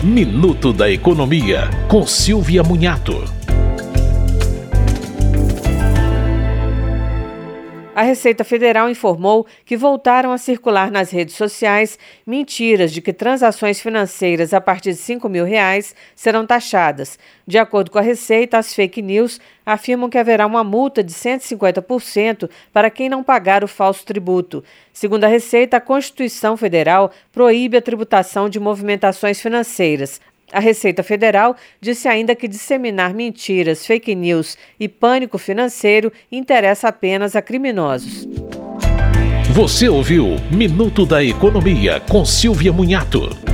Minuto da Economia, com Silvia Munhato. A Receita Federal informou que voltaram a circular nas redes sociais mentiras de que transações financeiras a partir de R$5.000 serão taxadas. De acordo com a Receita, as fake news afirmam que haverá uma multa de 150% para quem não pagar o falso tributo. Segundo a Receita, a Constituição Federal proíbe a tributação de movimentações financeiras. A Receita Federal disse ainda que disseminar mentiras, fake news e pânico financeiro interessa apenas a criminosos. Você ouviu Minuto da Economia com Silvia Munhato.